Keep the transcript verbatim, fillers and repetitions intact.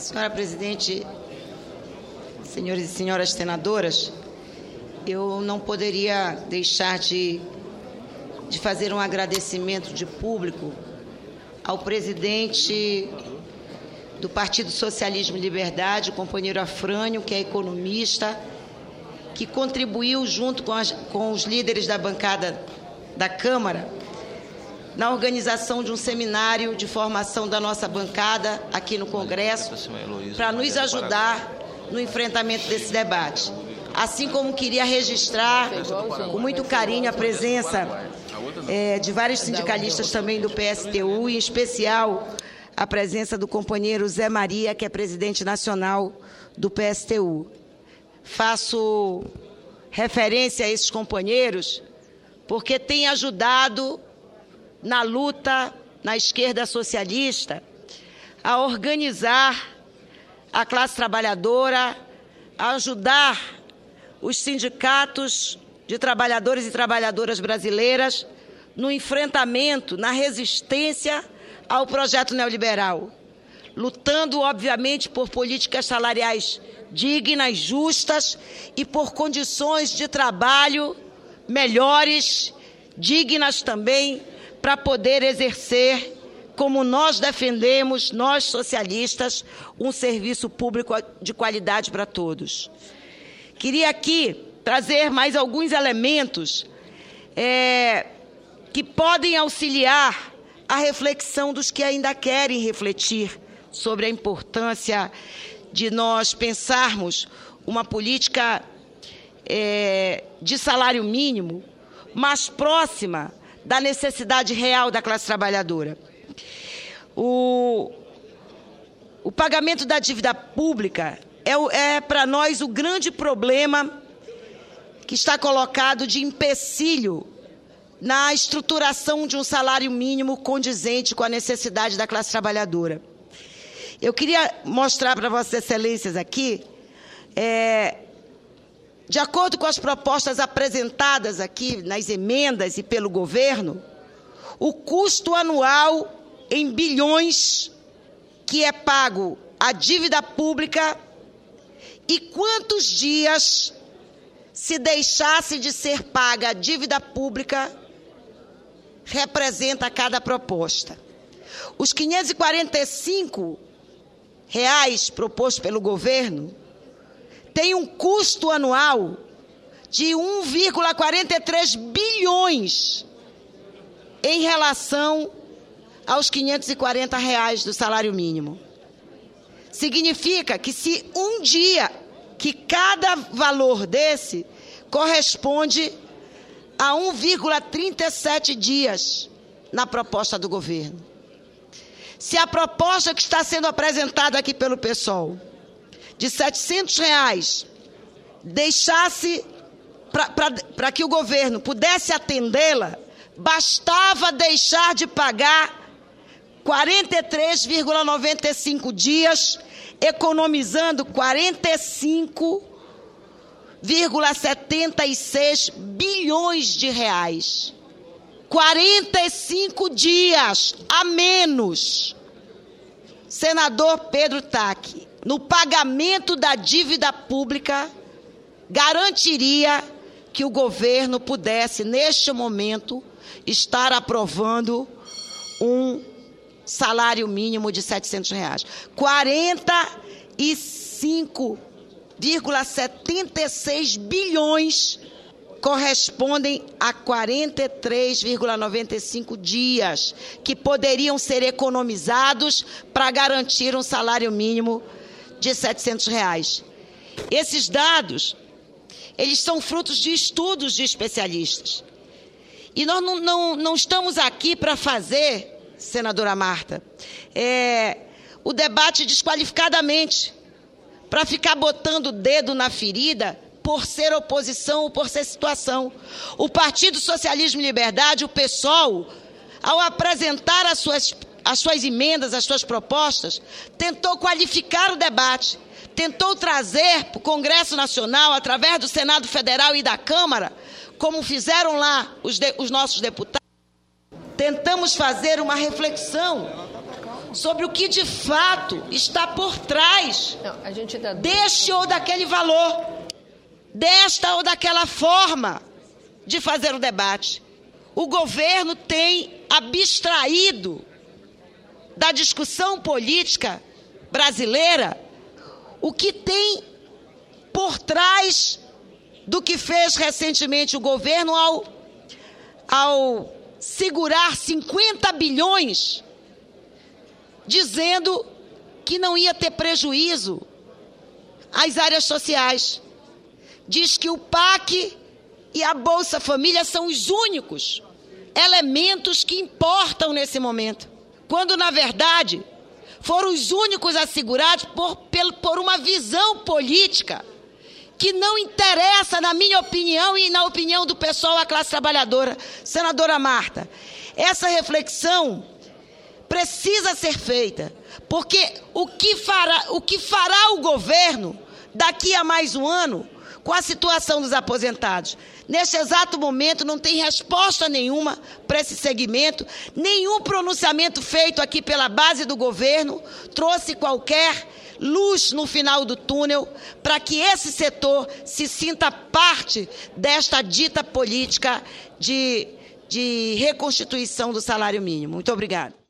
Senhora presidente, senhores e senhoras senadoras, eu não poderia deixar de, de fazer um agradecimento de público ao presidente do Partido Socialismo e Liberdade, o companheiro Afrânio, que é economista, que contribuiu junto com, as, com os líderes da bancada da Câmara na organização de um seminário de formação da nossa bancada aqui no Congresso, para nos ajudar no enfrentamento desse debate. Assim como queria registrar com muito carinho a presença é, de vários sindicalistas também do P S T U, em especial a presença do companheiro Zé Maria, que é presidente nacional do P S T U. Faço referência a esses companheiros porque têm ajudado na luta na esquerda socialista a organizar a classe trabalhadora, a ajudar os sindicatos de trabalhadores e trabalhadoras brasileiras no enfrentamento, na resistência ao projeto neoliberal, lutando, obviamente, por políticas salariais dignas, justas e por condições de trabalho melhores, dignas também, para poder exercer, como nós defendemos, nós socialistas, um serviço público de qualidade para todos. Queria aqui trazer mais alguns elementos é, que podem auxiliar a reflexão dos que ainda querem refletir sobre a importância de nós pensarmos uma política é, de salário mínimo mais próxima da necessidade real da classe trabalhadora. O, o pagamento da dívida pública é, é para nós o grande problema que está colocado de empecilho na estruturação de um salário mínimo condizente com a necessidade da classe trabalhadora. Eu queria mostrar para Vossas Excelências aqui, é, de acordo com as propostas apresentadas aqui nas emendas e pelo governo, o custo anual em bilhões que é pago à dívida pública e quantos dias, se deixasse de ser paga a dívida pública, representa cada proposta. Os quinhentos e quarenta e cinco reais propostos pelo governo tem um custo anual de um vírgula quarenta e três bilhões em relação aos quinhentos e quarenta reais do salário mínimo. Significa que se um dia, que cada valor desse corresponde a um vírgula trinta e sete dias na proposta do governo. Se a proposta que está sendo apresentada aqui pelo PSOL, de setecentos reais, deixasse, para que o governo pudesse atendê-la, bastava deixar de pagar quarenta e três vírgula noventa e cinco dias, economizando quarenta e cinco vírgula setenta e seis bilhões de reais. quarenta e cinco dias a menos. Senador Pedro Tacchi, no pagamento da dívida pública, garantiria que o governo pudesse, neste momento, estar aprovando um salário mínimo de setecentos reais. quarenta e cinco vírgula setenta e seis bilhões correspondem a quarenta e três vírgula noventa e cinco dias que poderiam ser economizados para garantir um salário mínimo de setecentos reais. Esses dados, eles são frutos de estudos de especialistas. E nós não, não, não estamos aqui para fazer, senadora Marta, é, o debate desqualificadamente, para ficar botando o dedo na ferida por ser oposição ou por ser situação. O Partido Socialismo e Liberdade, o PSOL, ao apresentar as suas, as suas emendas, as suas propostas, tentou qualificar o debate, tentou trazer para o Congresso Nacional, através do Senado Federal e da Câmara, como fizeram lá os, de, os nossos deputados, tentamos fazer uma reflexão sobre o que de fato está por trás Não, a gente dá... deste ou daquele valor, desta ou daquela forma de fazer o debate. O governo tem abstraído da discussão política brasileira o que tem por trás do que fez recentemente o governo ao, ao segurar cinquenta bilhões, dizendo que não ia ter prejuízo às áreas sociais. Diz que o P A C e a Bolsa Família são os únicos elementos que importam nesse momento, quando, na verdade, foram os únicos assegurados por, por uma visão política que não interessa, na minha opinião e na opinião do pessoal, a classe trabalhadora. Senadora Marta, essa reflexão precisa ser feita, porque o que fará, o que fará o governo daqui a mais um ano com a situação dos aposentados? Neste exato momento não tem resposta nenhuma para esse segmento, nenhum pronunciamento feito aqui pela base do governo trouxe qualquer luz no final do túnel para que esse setor se sinta parte desta dita política de, de reconstituição do salário mínimo. Muito obrigada.